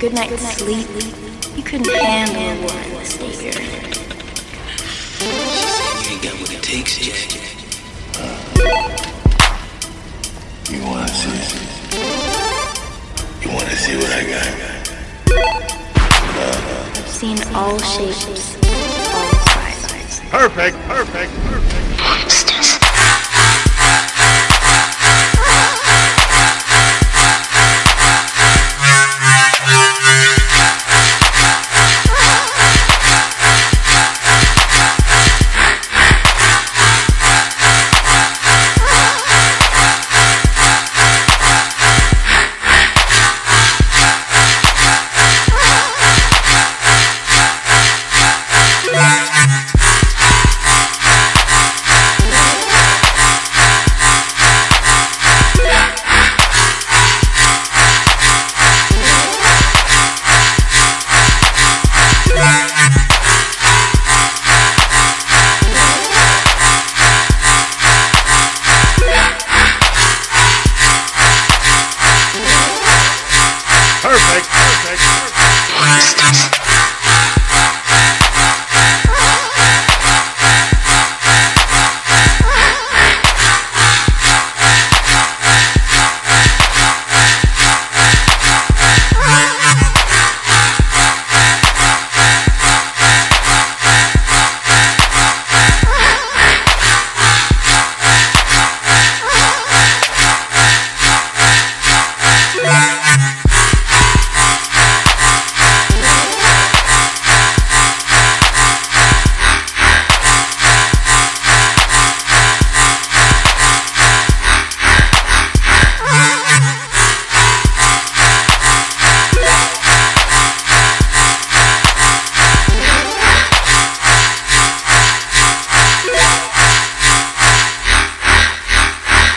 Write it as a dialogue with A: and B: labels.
A: good night's sleep, you couldn't handle a woman with Savior.
B: She said you ain't got what it takes, Jack.
C: You wanna see? You wanna see what I got?
A: I've seen all shapes, all sizes.
C: Perfect.
A: Monsters.